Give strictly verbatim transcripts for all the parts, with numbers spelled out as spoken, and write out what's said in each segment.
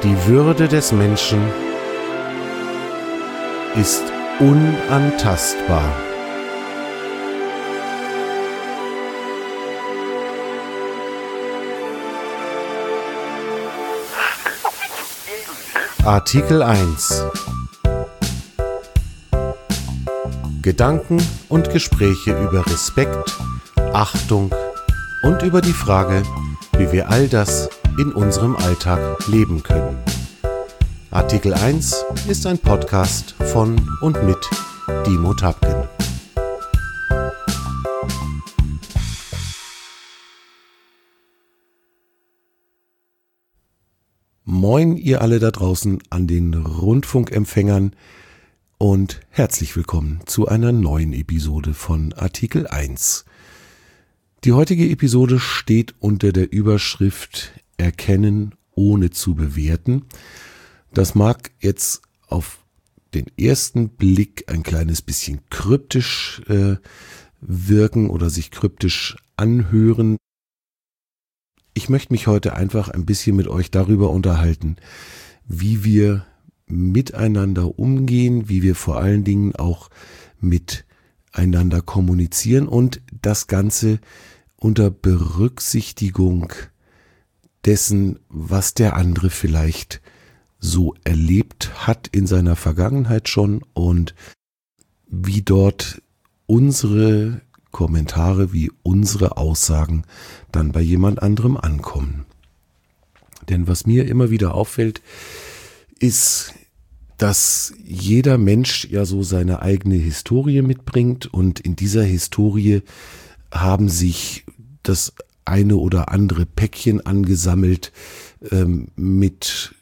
Die Würde des Menschen ist unantastbar. Artikel eins. Gedanken und Gespräche über Respekt, Achtung und über die Frage, wie wir all das in unserem Alltag leben können. Artikel eins ist ein Podcast von und mit Dimo Tapken. Moin ihr alle da draußen an den Rundfunkempfängern und herzlich willkommen zu einer neuen Episode von Artikel eins. Die heutige Episode steht unter der Überschrift Erkennen ohne zu bewerten. Das mag jetzt auf den ersten Blick ein kleines bisschen kryptisch äh, wirken oder sich kryptisch anhören. Ich möchte mich heute einfach ein bisschen mit euch darüber unterhalten, wie wir miteinander umgehen, wie wir vor allen Dingen auch miteinander kommunizieren und das Ganze unter Berücksichtigung dessen, was der andere vielleicht so erlebt hat in seiner Vergangenheit schon und wie dort unsere Kommentare, wie unsere Aussagen dann bei jemand anderem ankommen. Denn was mir immer wieder auffällt, ist, dass jeder Mensch ja so seine eigene Historie mitbringt und in dieser Historie haben sich das eine oder andere Päckchen angesammelt ähm, mit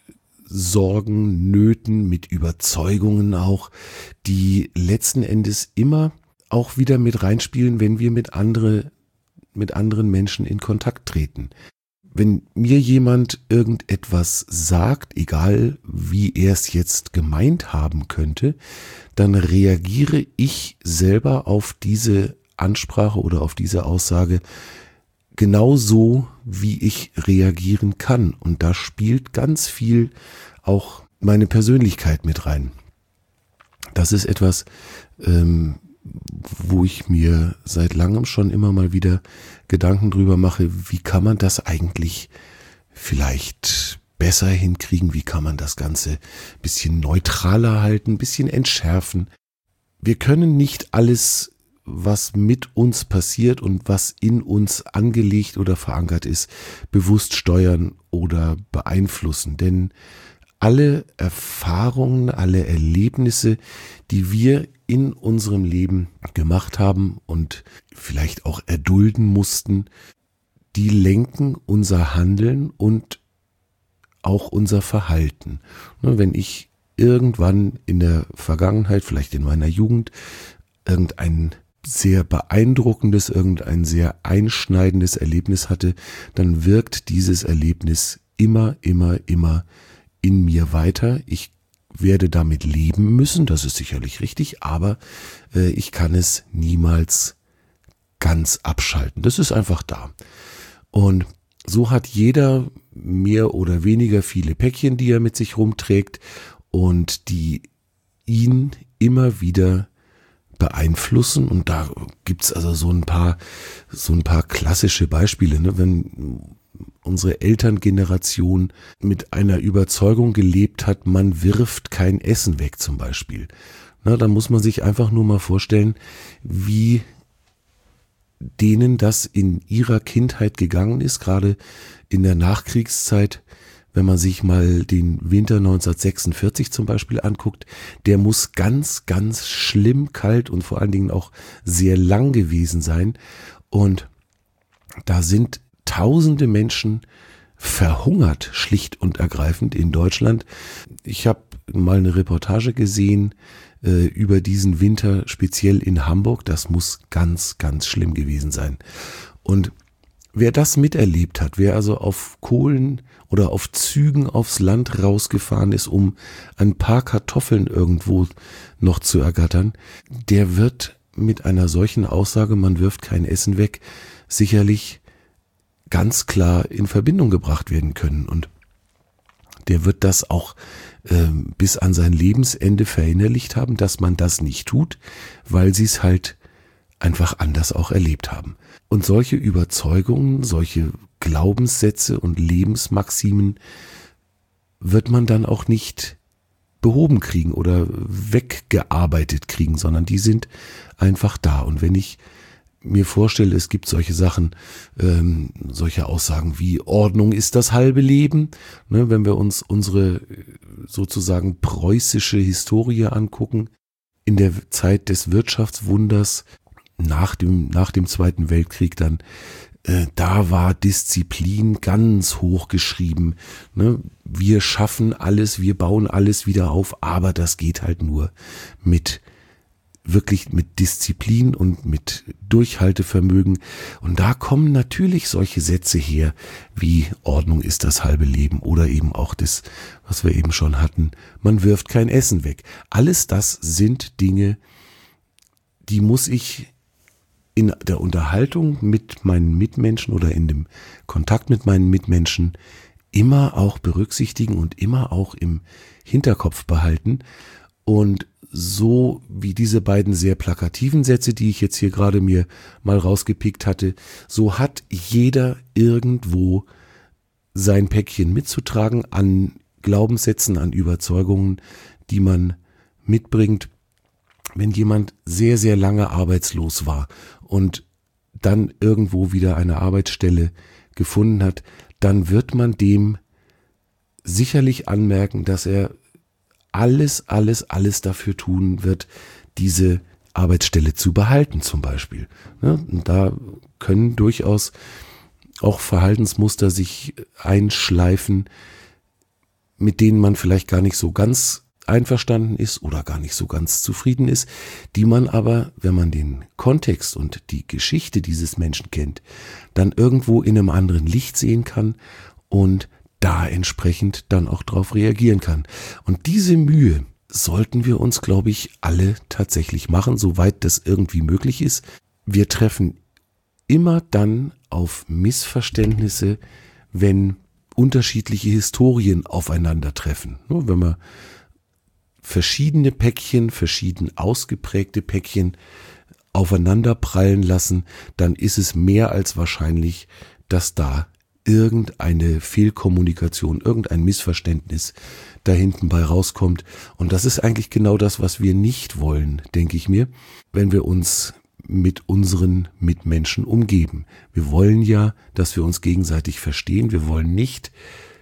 Sorgen, Nöten, mit Überzeugungen auch, die letzten Endes immer auch wieder mit reinspielen, wenn wir mit andere, mit anderen Menschen in Kontakt treten. Wenn mir jemand irgendetwas sagt, egal wie er es jetzt gemeint haben könnte, dann reagiere ich selber auf diese Ansprache oder auf diese Aussage genauso, wie ich reagieren kann. Und da spielt ganz viel auch meine Persönlichkeit mit rein. Das ist etwas, ähm, wo ich mir seit langem schon immer mal wieder Gedanken drüber mache, wie kann man das eigentlich vielleicht besser hinkriegen, wie kann man das Ganze ein bisschen neutraler halten, ein bisschen entschärfen. Wir können nicht alles, was mit uns passiert und was in uns angelegt oder verankert ist, bewusst steuern oder beeinflussen. Denn alle Erfahrungen, alle Erlebnisse, die wir in unserem Leben gemacht haben und vielleicht auch erdulden mussten, die lenken unser Handeln und auch unser Verhalten. Wenn ich irgendwann in der Vergangenheit, vielleicht in meiner Jugend, irgendein sehr beeindruckendes, irgendein sehr einschneidendes Erlebnis hatte, dann wirkt dieses Erlebnis immer, immer, immer in mir weiter. Ich werde damit leben müssen, das ist sicherlich richtig, aber äh, ich kann es niemals ganz abschalten. Das ist einfach da. Und so hat jeder mehr oder weniger viele Päckchen, die er mit sich rumträgt und die ihn immer wieder beeinflussen. Und da gibt's also so ein paar, so ein paar klassische Beispiele, ne? Wenn unsere Elterngeneration mit einer Überzeugung gelebt hat, man wirft kein Essen weg zum Beispiel. Na, da muss man sich einfach nur mal vorstellen, wie denen das in ihrer Kindheit gegangen ist, gerade in der Nachkriegszeit. Wenn man sich mal den Winter neunzehnhundertsechsundvierzig zum Beispiel anguckt, der muss ganz, ganz schlimm kalt und vor allen Dingen auch sehr lang gewesen sein. Und da sind tausende Menschen verhungert, schlicht und ergreifend in Deutschland. Ich habe mal eine Reportage gesehen äh, über diesen Winter, speziell in Hamburg. Das muss ganz, ganz schlimm gewesen sein. Und wer das miterlebt hat, wer also auf Kohlen oder auf Zügen aufs Land rausgefahren ist, um ein paar Kartoffeln irgendwo noch zu ergattern, der wird mit einer solchen Aussage, man wirft kein Essen weg, sicherlich ganz klar in Verbindung gebracht werden können. Und der wird das auch äh, bis an sein Lebensende verinnerlicht haben, dass man das nicht tut, weil sie es halt einfach anders auch erlebt haben. Und solche Überzeugungen, solche Glaubenssätze und Lebensmaximen wird man dann auch nicht behoben kriegen oder weggearbeitet kriegen, sondern die sind einfach da. Und wenn ich mir vorstelle, es gibt solche Sachen, ähm, solche Aussagen wie Ordnung ist das halbe Leben, ne, wenn wir uns unsere sozusagen preußische Historie angucken, in der Zeit des Wirtschaftswunders nach dem, nach dem Zweiten Weltkrieg dann, äh, da war Disziplin ganz hoch geschrieben, ne? Wir schaffen alles, wir bauen alles wieder auf, aber das geht halt nur mit wirklich mit Disziplin und mit Durchhaltevermögen. Und da kommen natürlich solche Sätze her, wie Ordnung ist das halbe Leben oder eben auch das, was wir eben schon hatten, man wirft kein Essen weg. Alles das sind Dinge, die muss ich in der Unterhaltung mit meinen Mitmenschen oder in dem Kontakt mit meinen Mitmenschen immer auch berücksichtigen und immer auch im Hinterkopf behalten. Und so wie diese beiden sehr plakativen Sätze, die ich jetzt hier gerade mir mal rausgepickt hatte, so hat jeder irgendwo sein Päckchen mitzutragen an Glaubenssätzen, an Überzeugungen, die man mitbringt. Wenn jemand sehr, sehr lange arbeitslos war und dann irgendwo wieder eine Arbeitsstelle gefunden hat, dann wird man dem sicherlich anmerken, dass er alles, alles, alles dafür tun wird, diese Arbeitsstelle zu behalten zum Beispiel. Und da können durchaus auch Verhaltensmuster sich einschleifen, mit denen man vielleicht gar nicht so ganz einverstanden ist oder gar nicht so ganz zufrieden ist, die man aber, wenn man den Kontext und die Geschichte dieses Menschen kennt, dann irgendwo in einem anderen Licht sehen kann und da entsprechend dann auch drauf reagieren kann. Und diese Mühe sollten wir uns, glaube ich, alle tatsächlich machen, soweit das irgendwie möglich ist. Wir treffen immer dann auf Missverständnisse, wenn unterschiedliche Historien aufeinandertreffen. Wenn wir verschiedene Päckchen, verschieden ausgeprägte Päckchen aufeinander prallen lassen, dann ist es mehr als wahrscheinlich, dass da irgendeine Fehlkommunikation, irgendein Missverständnis da hinten bei rauskommt. Und das ist eigentlich genau das, was wir nicht wollen, denke ich mir, wenn wir uns mit unseren Mitmenschen umgeben. Wir wollen ja, dass wir uns gegenseitig verstehen. Wir wollen nicht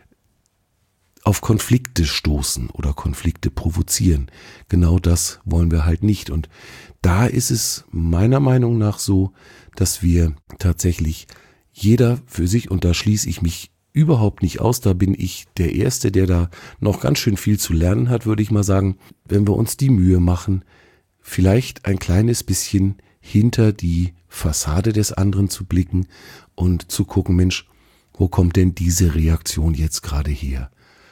auf Konflikte stoßen oder Konflikte provozieren. Genau das wollen wir halt nicht. Und da ist es meiner Meinung nach so, dass wir tatsächlich jeder für sich, und da schließe ich mich überhaupt nicht aus, da bin ich der Erste, der da noch ganz schön viel zu lernen hat, würde ich mal sagen, wenn wir uns die Mühe machen, vielleicht ein kleines bisschen hinter die Fassade des anderen zu blicken und zu gucken, Mensch, wo kommt denn diese Reaktion jetzt gerade her?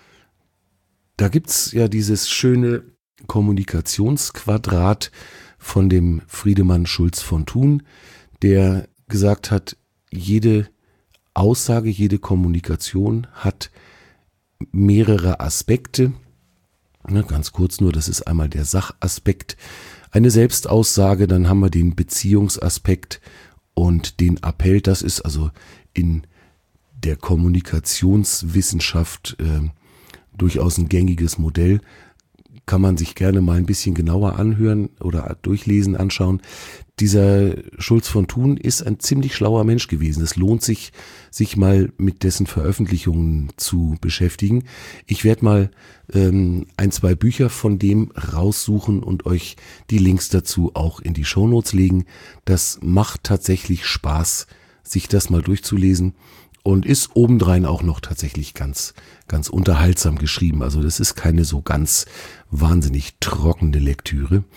Da gibt's ja dieses schöne Kommunikationsquadrat von dem Friedemann Schulz von Thun, der gesagt hat, jede Aussage, jede Kommunikation hat mehrere Aspekte. Ja, ganz kurz nur, das ist einmal der Sachaspekt, eine Selbstaussage, dann haben wir den Beziehungsaspekt und den Appell. Das ist also in der Kommunikationswissenschaft äh, durchaus ein gängiges Modell. Kann man sich gerne mal ein bisschen genauer anhören oder durchlesen, anschauen. Dieser Schulz von Thun ist ein ziemlich schlauer Mensch gewesen. Es lohnt sich, sich mal mit dessen Veröffentlichungen zu beschäftigen. Ich werde mal ähm, ein, zwei Bücher von dem raussuchen und euch die Links dazu auch in die Shownotes legen. Das macht tatsächlich Spaß, sich das mal durchzulesen. Und ist obendrein auch noch tatsächlich ganz, ganz unterhaltsam geschrieben. Also das ist keine so ganz wahnsinnig trockene Lektüre.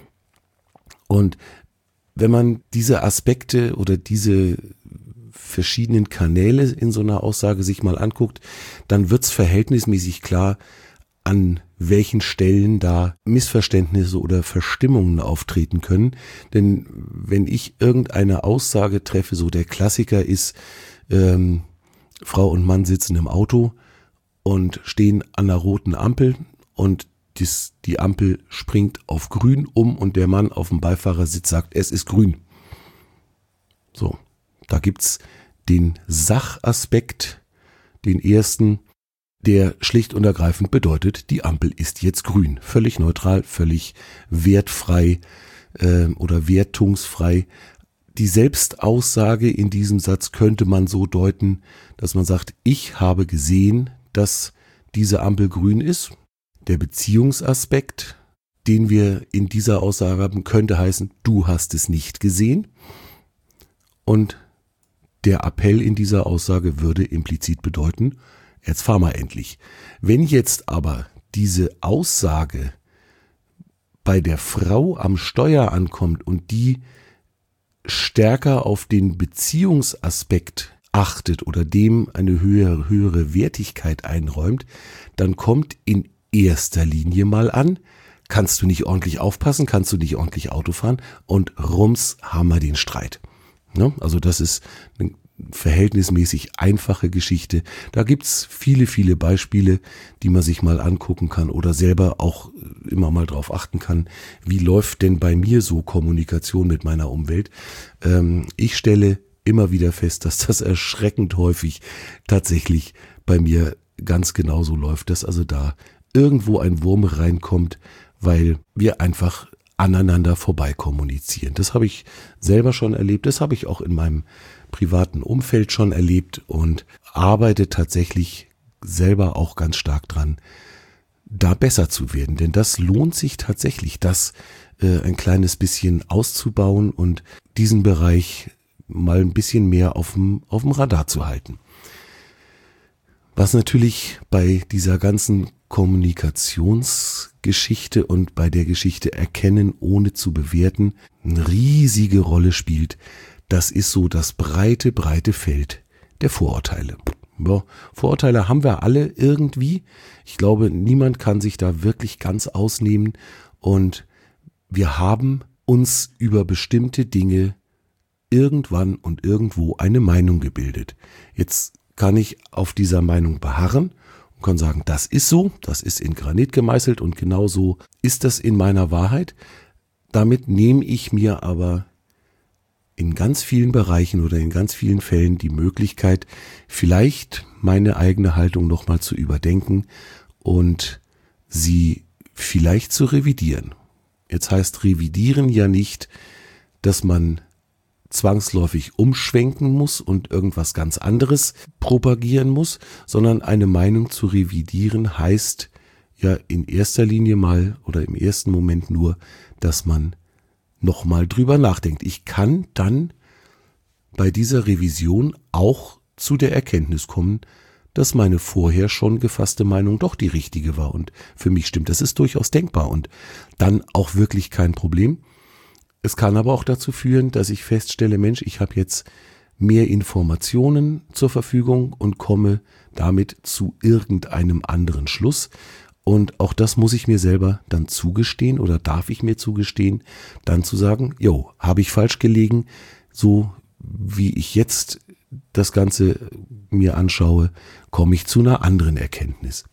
Und wenn man diese Aspekte oder diese verschiedenen Kanäle in so einer Aussage sich mal anguckt, dann wird's verhältnismäßig klar, an welchen Stellen da Missverständnisse oder Verstimmungen auftreten können. Denn wenn ich irgendeine Aussage treffe, so der Klassiker ist, Ähm, Frau und Mann sitzen im Auto und stehen an einer roten Ampel und dies, die Ampel springt auf grün um und der Mann auf dem Beifahrersitz sagt, es ist grün. So, da gibt's den Sachaspekt, den ersten, der schlicht und ergreifend bedeutet, die Ampel ist jetzt grün. Völlig neutral, völlig wertfrei äh, oder wertungsfrei. Die Selbstaussage in diesem Satz könnte man so deuten, dass man sagt, ich habe gesehen, dass diese Ampel grün ist. Der Beziehungsaspekt, den wir in dieser Aussage haben, könnte heißen, du hast es nicht gesehen. Und der Appell in dieser Aussage würde implizit bedeuten, jetzt fahr mal endlich. Wenn jetzt aber diese Aussage bei der Frau am Steuer ankommt und die stärker auf den Beziehungsaspekt achtet oder dem eine höhere, höhere Wertigkeit einräumt, dann kommt in erster Linie mal an, kannst du nicht ordentlich aufpassen, kannst du nicht ordentlich Auto fahren und rums haben wir den Streit. Ja, also das ist eine verhältnismäßig einfache Geschichte. Da gibt's viele, viele Beispiele, die man sich mal angucken kann oder selber auch immer mal drauf achten kann, wie läuft denn bei mir so Kommunikation mit meiner Umwelt. Ähm, ich stelle immer wieder fest, dass das erschreckend häufig tatsächlich bei mir ganz genauso läuft, dass also da irgendwo ein Wurm reinkommt, weil wir einfach aneinander vorbei kommunizieren. Das habe ich selber schon erlebt, das habe ich auch in meinem privaten Umfeld schon erlebt und arbeite tatsächlich selber auch ganz stark dran, da besser zu werden. Denn das lohnt sich tatsächlich, das äh, ein kleines bisschen auszubauen und diesen Bereich mal ein bisschen mehr auf dem, auf dem Radar zu halten. Was natürlich bei dieser ganzen Kommunikationsgeschichte und bei der Geschichte Erkennen ohne zu bewerten eine riesige Rolle spielt, das ist so das breite, breite Feld der Vorurteile. Ja, Vorurteile haben wir alle irgendwie. Ich glaube, niemand kann sich da wirklich ganz ausnehmen und wir haben uns über bestimmte Dinge irgendwann und irgendwo eine Meinung gebildet. Jetzt kann ich auf dieser Meinung beharren und kann sagen, das ist so, das ist in Granit gemeißelt und genau so ist das in meiner Wahrheit. Damit nehme ich mir aber in ganz vielen Bereichen oder in ganz vielen Fällen die Möglichkeit, vielleicht meine eigene Haltung nochmal zu überdenken und sie vielleicht zu revidieren. Jetzt heißt revidieren ja nicht, dass man zwangsläufig umschwenken muss und irgendwas ganz anderes propagieren muss, sondern eine Meinung zu revidieren heißt ja in erster Linie mal oder im ersten Moment nur, dass man nochmal drüber nachdenkt. Ich kann dann bei dieser Revision auch zu der Erkenntnis kommen, dass meine vorher schon gefasste Meinung doch die richtige war und für mich stimmt. Das ist durchaus denkbar und dann auch wirklich kein Problem. Es kann aber auch dazu führen, dass ich feststelle, Mensch, ich habe jetzt mehr Informationen zur Verfügung und komme damit zu irgendeinem anderen Schluss. Und auch das muss ich mir selber dann zugestehen oder darf ich mir zugestehen, dann zu sagen, jo, habe ich falsch gelegen, so wie ich jetzt das Ganze mir anschaue, komme ich zu einer anderen Erkenntnis.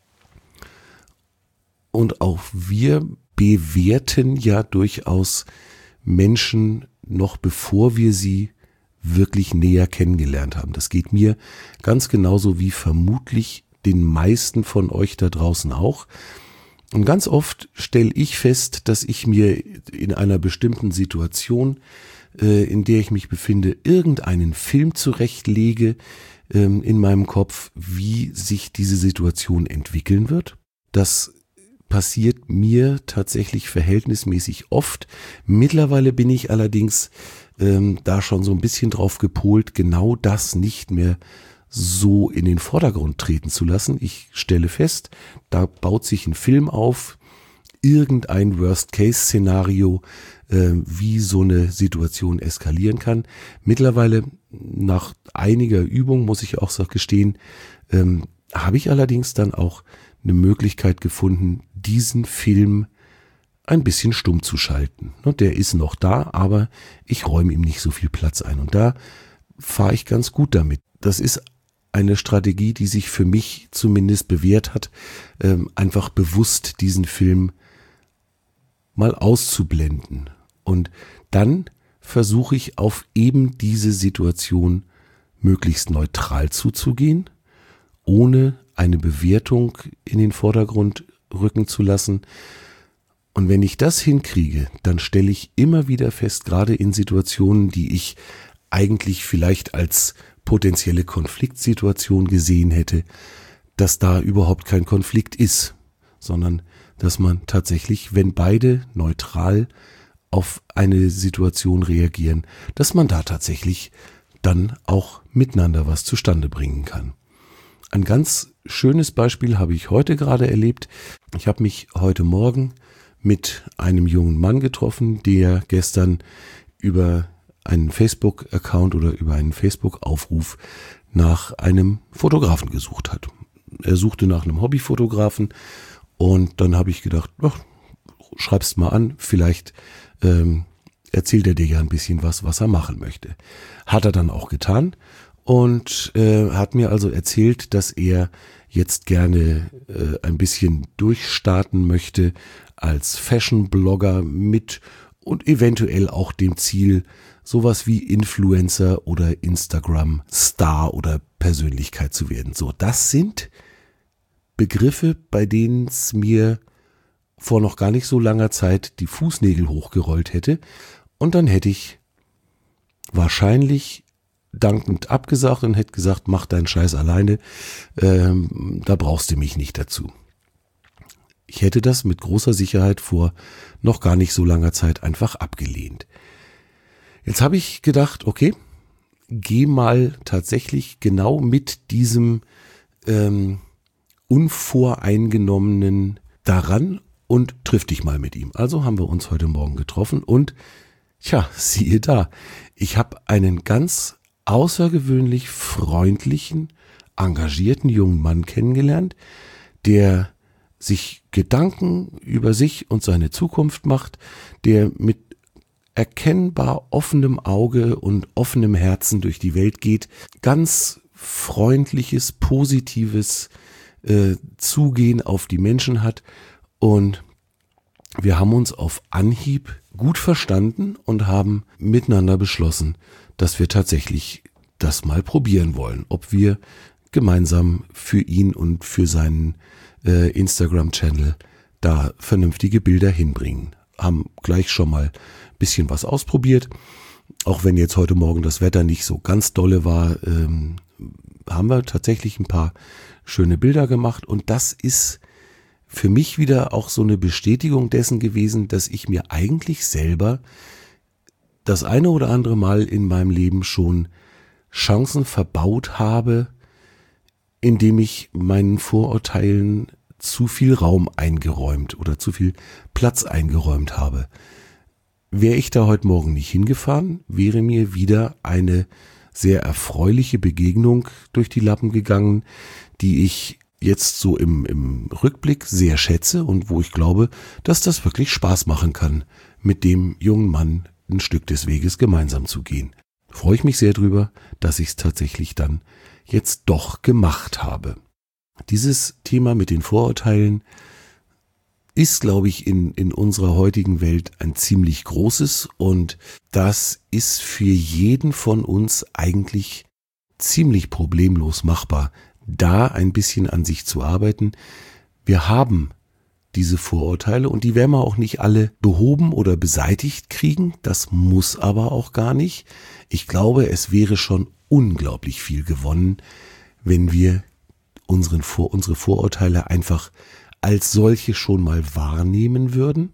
Und auch wir bewerten ja durchaus Menschen noch bevor wir sie wirklich näher kennengelernt haben. Das geht mir ganz genauso wie vermutlich den meisten von euch da draußen auch. Und ganz oft stelle ich fest, dass ich mir in einer bestimmten Situation, äh, in der ich mich befinde, irgendeinen Film zurechtlege äh, in meinem Kopf, wie sich diese Situation entwickeln wird. Das passiert mir tatsächlich verhältnismäßig oft. Mittlerweile bin ich allerdings ähm, da schon so ein bisschen drauf gepolt, genau das nicht mehr so in den Vordergrund treten zu lassen. Ich stelle fest, da baut sich ein Film auf, irgendein Worst-Case-Szenario, äh, wie so eine Situation eskalieren kann. Mittlerweile, nach einiger Übung, muss ich auch so gestehen, ähm, habe ich allerdings dann auch eine Möglichkeit gefunden, diesen Film ein bisschen stumm zu schalten. Und der ist noch da, aber ich räume ihm nicht so viel Platz ein. Und da fahre ich ganz gut damit. Das ist eine Strategie, die sich für mich zumindest bewährt hat, ähm, einfach bewusst diesen Film mal auszublenden. Und dann versuche ich auf eben diese Situation möglichst neutral zuzugehen, ohne eine Bewertung in den Vordergrund rücken zu lassen. Und wenn ich das hinkriege, dann stelle ich immer wieder fest, gerade in Situationen, die ich eigentlich vielleicht als potenzielle Konfliktsituation gesehen hätte, dass da überhaupt kein Konflikt ist, sondern dass man tatsächlich, wenn beide neutral auf eine Situation reagieren, dass man da tatsächlich dann auch miteinander was zustande bringen kann. Ein ganz schönes Beispiel habe ich heute gerade erlebt. Ich habe mich heute Morgen mit einem jungen Mann getroffen, der gestern über einen Facebook-Account oder über einen Facebook-Aufruf nach einem Fotografen gesucht hat. Er suchte nach einem Hobbyfotografen und dann habe ich gedacht, ach, schreib's mal an, vielleicht ähm, erzählt er dir ja ein bisschen was, was er machen möchte. Hat er dann auch getan und äh, hat mir also erzählt, dass er jetzt gerne äh, ein bisschen durchstarten möchte als Fashion-Blogger mit und eventuell auch dem Ziel, sowas wie Influencer oder Instagram-Star oder Persönlichkeit zu werden. So, das sind Begriffe, bei denen es mir vor noch gar nicht so langer Zeit die Fußnägel hochgerollt hätte und dann hätte ich wahrscheinlich dankend abgesagt und hätte gesagt, mach deinen Scheiß alleine, ähm, da brauchst du mich nicht dazu. Ich hätte das mit großer Sicherheit vor noch gar nicht so langer Zeit einfach abgelehnt. Jetzt habe ich gedacht, okay, geh mal tatsächlich genau mit diesem ähm, unvoreingenommenen daran und triff dich mal mit ihm. Also haben wir uns heute Morgen getroffen und tja, siehe da, ich habe einen ganz außergewöhnlich freundlichen, engagierten jungen Mann kennengelernt, der sich Gedanken über sich und seine Zukunft macht, der mit erkennbar offenem Auge und offenem Herzen durch die Welt geht, ganz freundliches, positives äh, Zugehen auf die Menschen hat und wir haben uns auf Anhieb gut verstanden und haben miteinander beschlossen, dass wir tatsächlich das mal probieren wollen, ob wir gemeinsam für ihn und für seinen äh, Instagram-Channel da vernünftige Bilder hinbringen. Haben gleich schon mal ein bisschen was ausprobiert. Auch wenn jetzt heute Morgen das Wetter nicht so ganz dolle war, ähm, haben wir tatsächlich ein paar schöne Bilder gemacht und das ist für mich wieder auch so eine Bestätigung dessen gewesen, dass ich mir eigentlich selber das eine oder andere Mal in meinem Leben schon Chancen verbaut habe, indem ich meinen Vorurteilen zu viel Raum eingeräumt oder zu viel Platz eingeräumt habe. Wäre ich da heute Morgen nicht hingefahren, wäre mir wieder eine sehr erfreuliche Begegnung durch die Lappen gegangen, die ich jetzt so im, im Rückblick sehr schätze und wo ich glaube, dass das wirklich Spaß machen kann, mit dem jungen Mann ein Stück des Weges gemeinsam zu gehen. Freue ich mich sehr drüber, dass ich es tatsächlich dann jetzt doch gemacht habe. Dieses Thema mit den Vorurteilen ist, glaube ich, in, in unserer heutigen Welt ein ziemlich großes und das ist für jeden von uns eigentlich ziemlich problemlos machbar, da ein bisschen an sich zu arbeiten. Wir haben diese Vorurteile und die werden wir auch nicht alle behoben oder beseitigt kriegen. Das muss aber auch gar nicht. Ich glaube, es wäre schon unglaublich viel gewonnen, wenn wir unseren Vor- unsere Vorurteile einfach als solche schon mal wahrnehmen würden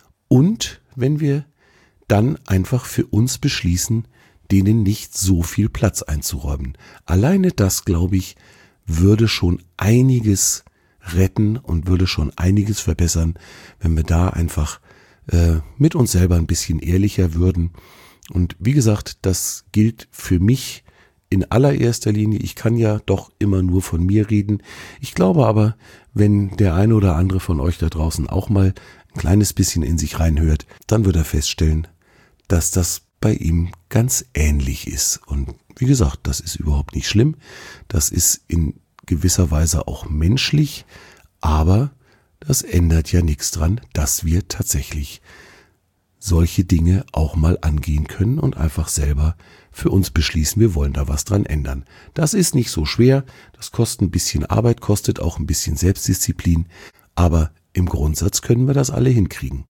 und wenn wir dann einfach für uns beschließen, denen nicht so viel Platz einzuräumen. Alleine das, glaube ich, würde schon einiges retten und würde schon einiges verbessern, wenn wir da einfach äh, mit uns selber ein bisschen ehrlicher würden. Und wie gesagt, das gilt für mich in allererster Linie. Ich kann ja doch immer nur von mir reden. Ich glaube aber, wenn der eine oder andere von euch da draußen auch mal ein kleines bisschen in sich reinhört, dann wird er feststellen, dass das bei ihm ganz ähnlich ist. Und wie gesagt, das ist überhaupt nicht schlimm. Das ist in gewisser Weise auch menschlich, aber das ändert ja nichts dran, dass wir tatsächlich solche Dinge auch mal angehen können und einfach selber für uns beschließen, wir wollen da was dran ändern. Das ist nicht so schwer, das kostet ein bisschen Arbeit, kostet auch ein bisschen Selbstdisziplin, aber im Grundsatz können wir das alle hinkriegen.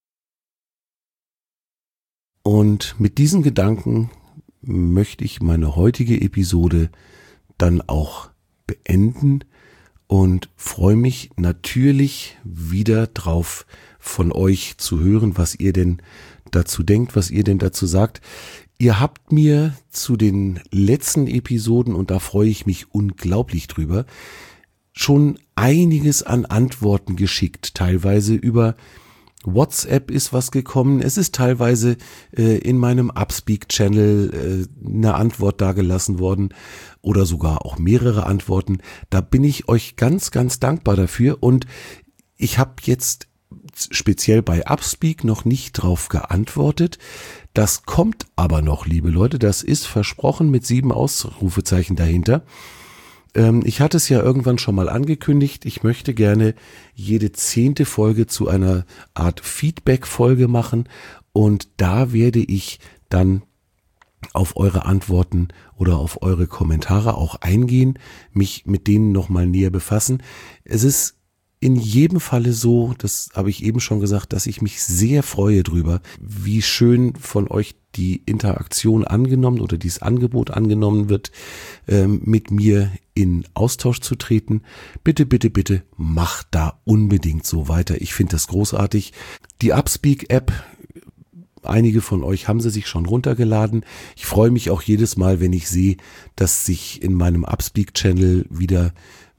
Und mit diesen Gedanken möchte ich meine heutige Episode dann auch beenden und freue mich natürlich wieder drauf, von euch zu hören, was ihr denn dazu denkt, was ihr denn dazu sagt. Ihr habt mir zu den letzten Episoden, und da freue ich mich unglaublich drüber, schon einiges an Antworten geschickt, teilweise über WhatsApp ist was gekommen, es ist teilweise äh, in meinem Upspeak-Channel äh, eine Antwort dagelassen worden oder sogar auch mehrere Antworten. Da bin ich euch ganz, ganz dankbar dafür und ich habe jetzt speziell bei Upspeak noch nicht drauf geantwortet. Das kommt aber noch, liebe Leute, das ist versprochen mit sieben Ausrufezeichen dahinter. Ich hatte es ja irgendwann schon mal angekündigt, ich möchte gerne jede zehnte Folge zu einer Art Feedback-Folge machen und da werde ich dann auf eure Antworten oder auf eure Kommentare auch eingehen, mich mit denen nochmal näher befassen. Es ist in jedem Falle so, das habe ich eben schon gesagt, dass ich mich sehr freue drüber, wie schön von euch die Interaktion angenommen oder dieses Angebot angenommen wird, ähm, mit mir in Austausch zu treten. Bitte, bitte, bitte macht da unbedingt so weiter. Ich finde das großartig. Die Upspeak-App, einige von euch haben sie sich schon runtergeladen. Ich freue mich auch jedes Mal, wenn ich sehe, dass sich in meinem Upspeak-Channel wieder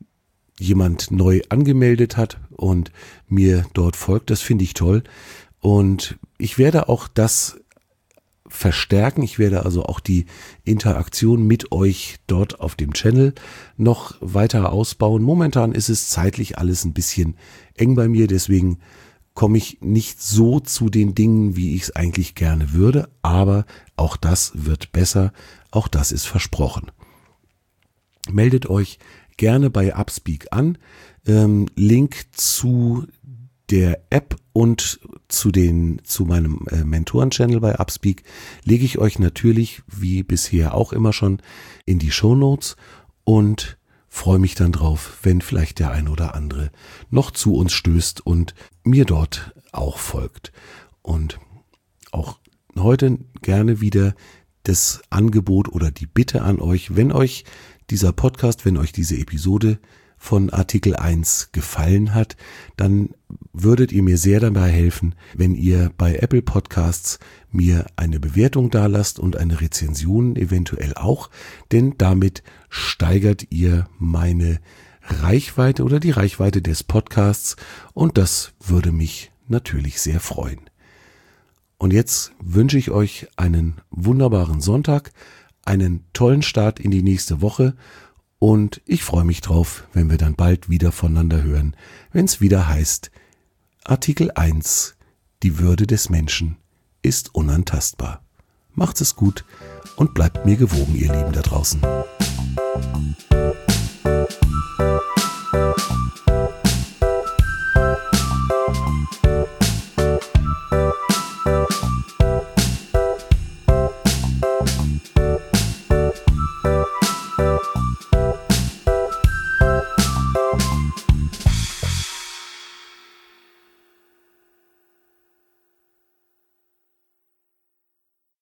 jemand neu angemeldet hat und mir dort folgt. Das finde ich toll. Und ich werde auch das verstärken. Ich werde also auch die Interaktion mit euch dort auf dem Channel noch weiter ausbauen. Momentan ist es zeitlich alles ein bisschen eng bei mir, deswegen komme ich nicht so zu den Dingen, wie ich es eigentlich gerne würde, aber auch das wird besser, auch das ist versprochen. Meldet euch gerne bei Upspeak an. Ähm, Link zu der App und zu den zu meinem äh, Mentoren-Channel bei Upspeak lege ich euch natürlich, wie bisher auch immer schon, in die Shownotes und freue mich dann drauf, wenn vielleicht der ein oder andere noch zu uns stößt und mir dort auch folgt. Und auch heute gerne wieder das Angebot oder die Bitte an euch, wenn euch dieser Podcast, wenn euch diese Episode von Artikel eins gefallen hat, dann würdet ihr mir sehr dabei helfen, wenn ihr bei Apple Podcasts mir eine Bewertung dalasst und eine Rezension eventuell auch, denn damit steigert ihr meine Reichweite oder die Reichweite des Podcasts und das würde mich natürlich sehr freuen. Und jetzt wünsche ich euch einen wunderbaren Sonntag, einen tollen Start in die nächste Woche und ich freue mich drauf, wenn wir dann bald wieder voneinander hören, wenn es wieder heißt, Artikel eins, die Würde des Menschen ist unantastbar. Macht's es gut und bleibt mir gewogen, ihr Lieben da draußen.